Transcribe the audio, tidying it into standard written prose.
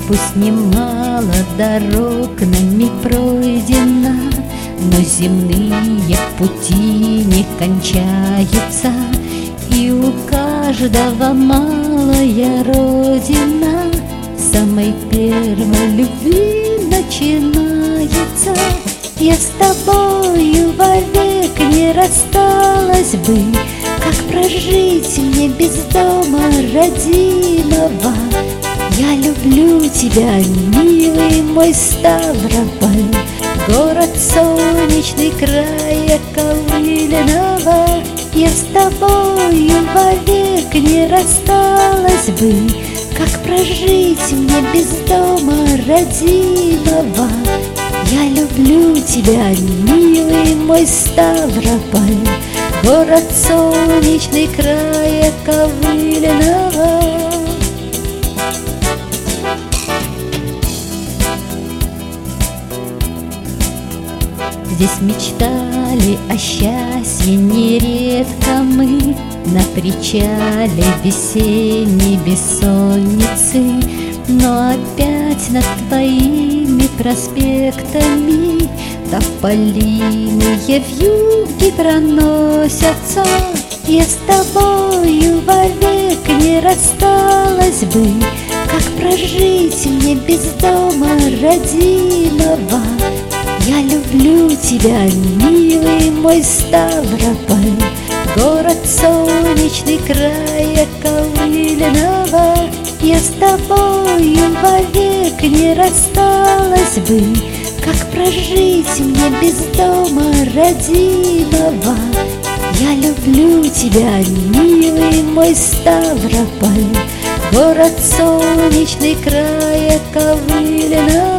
Пусть немало дорог нами пройдено, но земные пути не кончаются, и у каждого малая родина с самой первой любви начинается. Я с тобою вовек не рассталась бы, как прожить мне без дома родимого. Я люблю тебя, милый мой Ставрополь, город солнечный края ковыленного. Я с тобою вовек не рассталась бы, как прожить мне без дома родимого. Я люблю тебя, милый мой Ставрополь, город солнечный края ковыленного. Здесь мечтали о счастье нередко мы, на причале весенней бессонницы. Но опять над твоими проспектами тополиные вьюги проносятся. Я с тобою вовек не рассталась бы, как прожить мне без дома родимого. Я люблю тебя, милый мой Ставрополь, город солнечный края ковыленного. Я с тобою вовек не рассталась бы, как прожить мне без дома родимого. Я люблю тебя, милый мой Ставрополь, город солнечный края ковыленного.